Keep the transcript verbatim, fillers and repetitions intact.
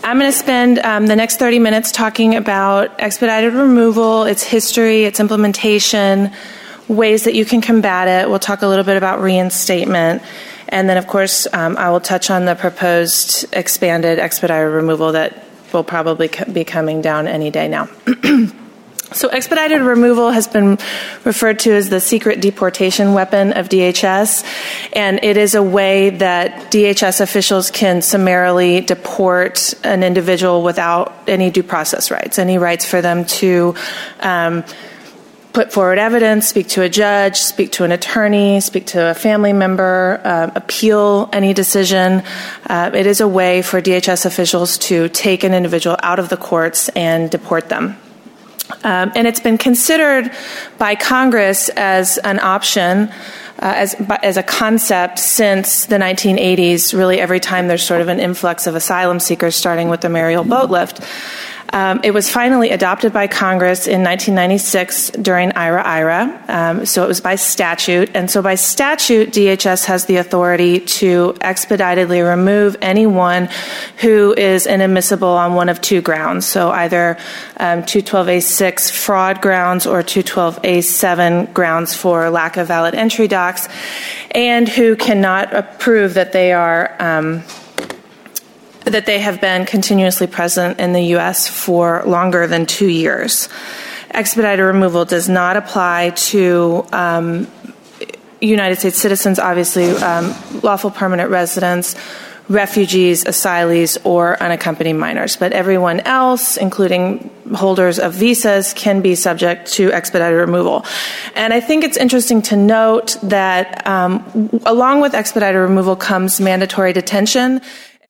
I'm going to spend um, the next thirty minutes talking about expedited removal, its history, its implementation, ways that you can combat it. We'll talk a little bit about reinstatement. And then, of course, um, I will touch on the proposed expanded expedited removal that will probably be coming down any day now. So expedited removal has been referred to as the secret deportation weapon of D H S, and it is a way that D H S officials can summarily deport an individual without any due process rights, any rights for them to um, put forward evidence, speak to a judge, speak to an attorney, speak to a family member, uh, appeal any decision. Uh, it is a way for D H S officials to take an individual out of the courts and deport them. Um, and it's been considered by Congress as an option, uh, as as a concept since the nineteen eighties, really every time there's sort of an influx of asylum seekers, starting with the Mariel boat lift. Um, it was finally adopted by Congress in nineteen ninety-six during IRA-IRA, um, so it was by statute. And so by statute, D H S has the authority to expeditedly remove anyone who is inadmissible on one of two grounds, so either um, two twelve A six fraud grounds or two twelve A seven grounds for lack of valid entry docs, and who cannot prove that they are um, that they have been continuously present in the U S for longer than two years. Expedited removal does not apply to um, United States citizens, obviously, um, lawful permanent residents, refugees, asylees, or unaccompanied minors. But everyone else, including holders of visas, can be subject to expedited removal. And I think it's interesting to note that um, along with expedited removal comes mandatory detention.